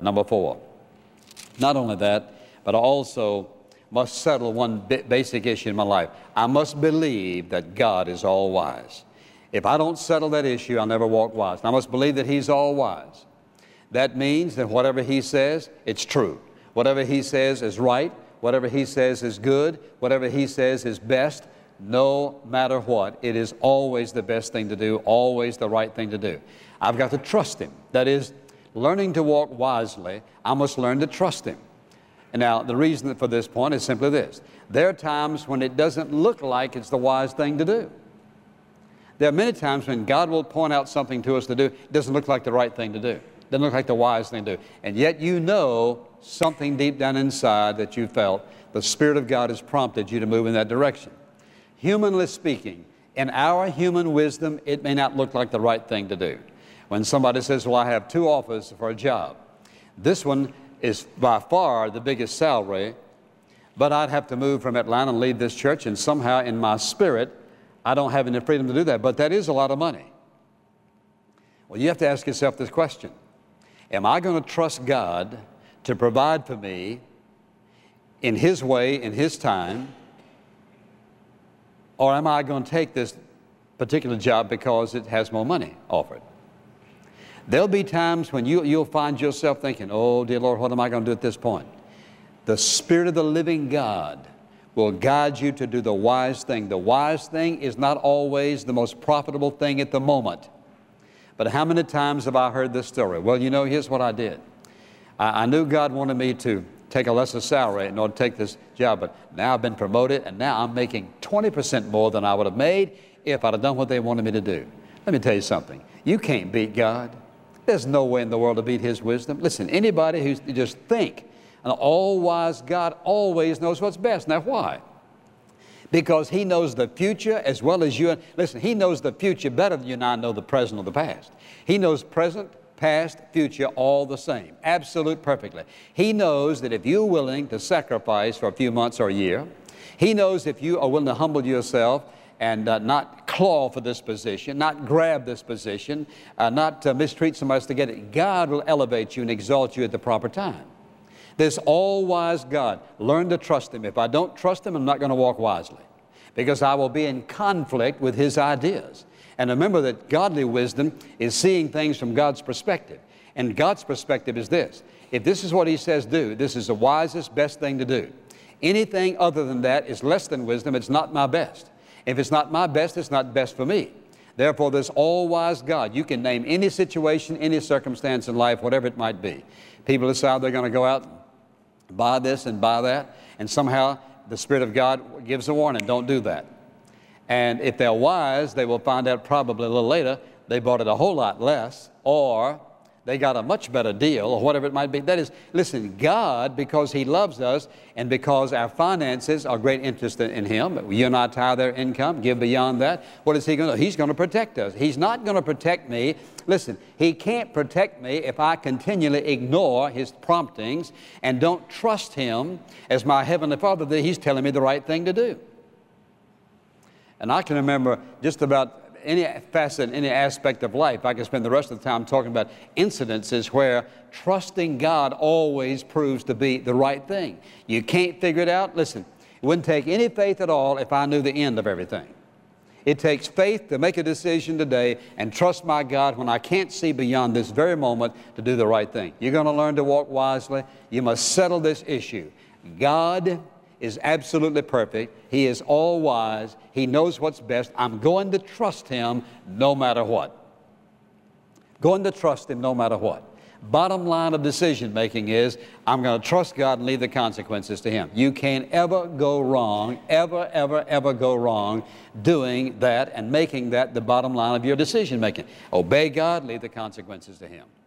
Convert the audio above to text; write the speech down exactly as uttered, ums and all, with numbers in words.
Number four, not only that, but I also must settle one basic issue in my life. I must believe that God is all wise. If I don't settle that issue, I'll never walk wise. And I must believe that He's all wise. That means that whatever He says, it's true. Whatever He says is right. Whatever He says is good. Whatever He says is best. No matter what, it is always the best thing to do, always the right thing to do. I've got to trust Him. That is, learning to walk wisely, I must learn to trust Him. And now, the reason for this point is simply this. There are times when it doesn't look like it's the wise thing to do. There are many times when God will point out something to us to do. It doesn't look like the right thing to do. It doesn't look like the wise thing to do. And yet you know something deep down inside that you felt the Spirit of God has prompted you to move in that direction. Humanly speaking, in our human wisdom, it may not look like the right thing to do. When somebody says, well, I have two offers for a job. This one is by far the biggest salary, but I'd have to move from Atlanta and leave this church, and somehow in my spirit, I don't have any freedom to do that, but that is a lot of money. Well, you have to ask yourself this question. Am I going to trust God to provide for me in His way, in His time, or am I going to take this particular job because it has more money offered? There'll be times when you, you'll find yourself thinking, oh, dear Lord, what am I going to do at this point? The Spirit of the living God will guide you to do the wise thing. The wise thing is not always the most profitable thing at the moment. But how many times have I heard this story? Well, you know, here's what I did. I, I knew God wanted me to take a lesser salary in order to take this job, but now I've been promoted, and now I'm making twenty percent more than I would have made if I'd have done what they wanted me to do. Let me tell you something. You can't beat God. There's no way in the world to beat His wisdom. Listen, anybody who's just think, an all-wise God always knows what's best. Now, why? Because He knows the future as well as you. Listen, He knows the future better than you and I know the present or the past. He knows present, past, future, all the same. Absolute perfectly. He knows that if you're willing to sacrifice for a few months or a year, He knows if you are willing to humble yourself and uh, not claw for this position, not grab this position, uh, not uh, mistreat somebody else to get it, God will elevate you and exalt you at the proper time. This all-wise God, learn to trust Him. If I don't trust Him, I'm not going to walk wisely, because I will be in conflict with His ideas. And remember that godly wisdom is seeing things from God's perspective. And God's perspective is this. If this is what He says do, this is the wisest, best thing to do. Anything other than that is less than wisdom. It's not my best. If it's not my best, it's not best for me. Therefore, this all-wise God, you can name any situation, any circumstance in life, whatever it might be. People decide they're going to go out and buy this and buy that, and somehow the Spirit of God gives a warning, don't do that. And if they're wise, they will find out probably a little later they bought it a whole lot less, or they got a much better deal, or whatever it might be. That is, listen, God, because He loves us and because our finances are great interest in Him, you and I tithe their income, give beyond that, what is He going to do? He's going to protect us. He's not going to protect me. Listen, He can't protect me if I continually ignore His promptings and don't trust Him as my Heavenly Father that He's telling me the right thing to do. And I can remember just about any facet, any aspect of life. I can spend the rest of the time talking about incidences where trusting God always proves to be the right thing. You can't figure it out. Listen, it wouldn't take any faith at all if I knew the end of everything. It takes faith to make a decision today and trust my God when I can't see beyond this very moment to do the right thing. You're going to learn to walk wisely. You must settle this issue. God is absolutely perfect. He is all wise. He knows what's best. I'm going to trust Him no matter what. Going to trust Him no matter what. Bottom line of decision making is I'm going to trust God and leave the consequences to Him. You can't ever go wrong, ever, ever, ever go wrong doing that and making that the bottom line of your decision making. Obey God, leave the consequences to Him.